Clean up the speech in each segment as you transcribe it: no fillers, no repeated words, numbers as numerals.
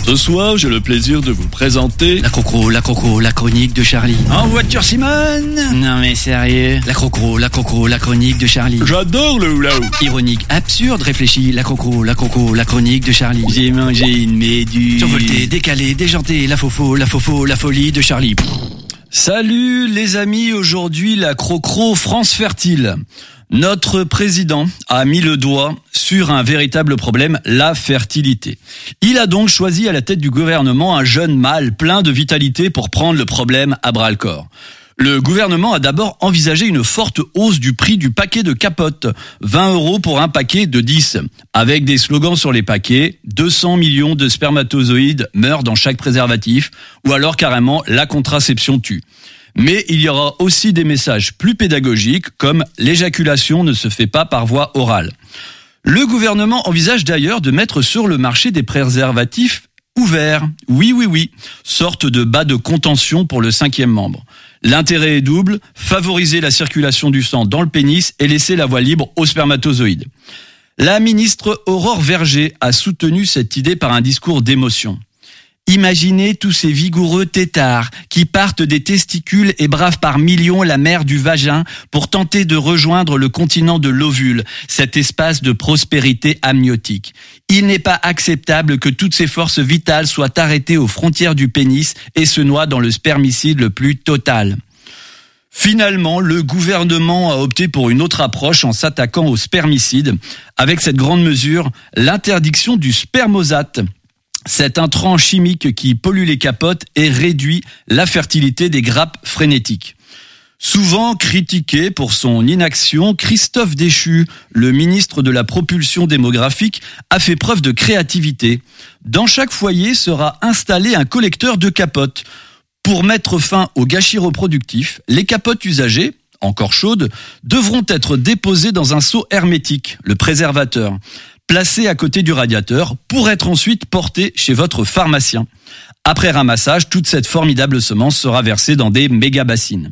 Ce soir, j'ai le plaisir de vous présenter... La chronique de Charlie. En voiture, Simone. Non mais sérieux. La chronique de Charlie. J'adore le hula-hoop. Ironique, absurde, réfléchi. La chronique de Charlie. J'ai mangé une méduse. Survolté, décalé, déjanté. La folie de Charlie. Salut les amis, aujourd'hui la crocro France Fertile. Notre président a mis le doigt sur un véritable problème, la fertilité. Il a donc choisi à la tête du gouvernement un jeune mâle plein de vitalité pour prendre le problème à bras-le-corps. Le gouvernement a d'abord envisagé une forte hausse du prix du paquet de capotes, 20 € pour un paquet de 10, avec des slogans sur les paquets, 200 millions de spermatozoïdes meurent dans chaque préservatif, ou alors carrément la contraception tue. Mais il y aura aussi des messages plus pédagogiques comme l'éjaculation ne se fait pas par voie orale. Le gouvernement envisage d'ailleurs de mettre sur le marché des préservatifs ouverts. Oui, sorte de bas de contention pour le 5e membre. L'intérêt est double, favoriser la circulation du sang dans le pénis et laisser la voie libre aux spermatozoïdes. La ministre Aurore Verger a soutenu cette idée par un discours d'émotion. Imaginez tous ces vigoureux têtards qui partent des testicules et bravent par millions la mer du vagin pour tenter de rejoindre le continent de l'ovule, cet espace de prospérité amniotique. Il n'est pas acceptable que toutes ces forces vitales soient arrêtées aux frontières du pénis et se noient dans le spermicide le plus total. Finalement, le gouvernement a opté pour une autre approche en s'attaquant au spermicide, avec cette grande mesure, l'interdiction du spermosate. Cet intrant chimique qui pollue les capotes et réduit la fertilité des grappes frénétiques. Souvent critiqué pour son inaction, Christophe Déchu, le ministre de la propulsion démographique, a fait preuve de créativité. Dans chaque foyer sera installé un collecteur de capotes. Pour mettre fin au gâchis reproductif, les capotes usagées, encore chaudes, devront être déposées dans un seau hermétique, le préservateur, placé à côté du radiateur pour être ensuite porté chez votre pharmacien. Après ramassage, toute cette formidable semence sera versée dans des méga-bassines.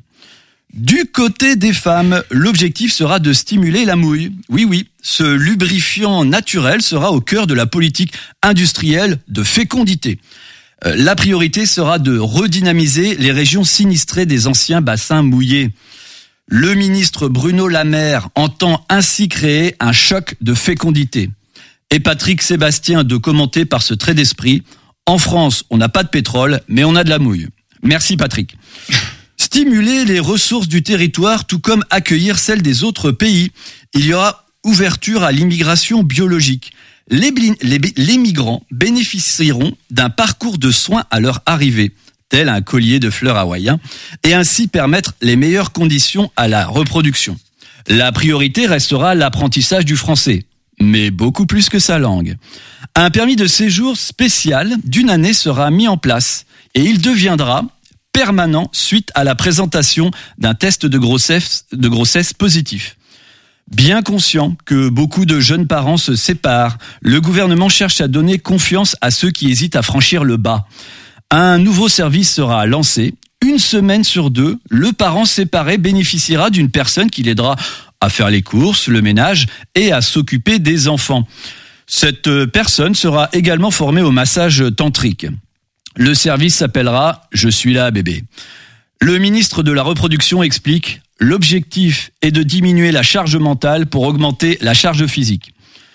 Du côté des femmes, l'objectif sera de stimuler la mouille. Oui, ce lubrifiant naturel sera au cœur de la politique industrielle de fécondité. La priorité sera de redynamiser les régions sinistrées des anciens bassins mouillés. Le ministre Bruno Le Maire entend ainsi créer un choc de fécondité. Et Patrick Sébastien de commenter par ce trait d'esprit, en France, on n'a pas de pétrole, mais on a de la mouille. Merci Patrick. Stimuler les ressources du territoire, tout comme accueillir celles des autres pays. Il y aura ouverture à l'immigration biologique. Les migrants bénéficieront d'un parcours de soins à leur arrivée, tel un collier de fleurs hawaïen, et ainsi permettre les meilleures conditions à la reproduction. La priorité restera l'apprentissage du français, mais beaucoup plus que sa langue. Un permis de séjour spécial d'une année sera mis en place et il deviendra permanent suite à la présentation d'un test de grossesse positif. Bien conscient que beaucoup de jeunes parents se séparent, le gouvernement cherche à donner confiance à ceux qui hésitent à franchir le pas. Un nouveau service sera lancé. 1 semaine sur 2, le parent séparé bénéficiera d'une personne qui l'aidera à faire les courses, le ménage et à s'occuper des enfants. Cette personne sera également formée au massage tantrique. Le service s'appellera « Je suis là, bébé ». Le ministre de la Reproduction explique « L'objectif est de diminuer la charge mentale pour augmenter la charge physique ».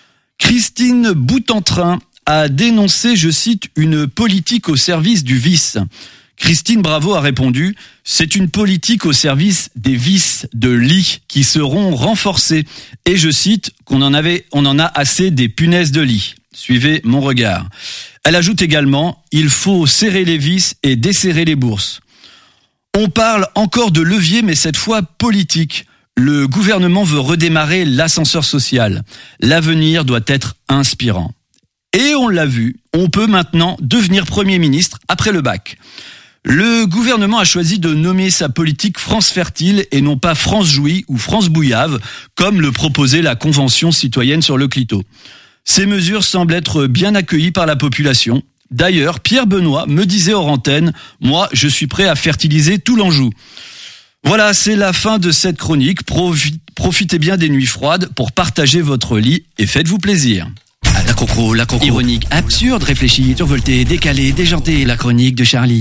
Christine Boutentrin a dénoncé, je cite, « une politique au service du vice ». Christine Bravo a répondu « C'est une politique au service des vices de lit qui seront renforcés. » Et je cite qu'on en a assez des punaises de lit. Suivez mon regard. Elle ajoute également « Il faut serrer les vis et desserrer les bourses ». On parle encore de levier, mais cette fois politique. Le gouvernement veut redémarrer l'ascenseur social. L'avenir doit être inspirant. Et on l'a vu, on peut maintenant devenir Premier ministre après le bac. Le gouvernement a choisi de nommer sa politique France Fertile et non pas France Jouy ou France Bouillave, comme le proposait la Convention citoyenne sur le clito. Ces mesures semblent être bien accueillies par la population. D'ailleurs, Pierre Benoît me disait hors antenne, « Moi, je suis prêt à fertiliser tout l'Anjou ». Voilà, c'est la fin de cette chronique. Profitez bien des nuits froides pour partager votre lit et faites-vous plaisir. La crocro, ironique, absurde, réfléchie, survoltée, décalée, déjantée, la chronique de Charlie.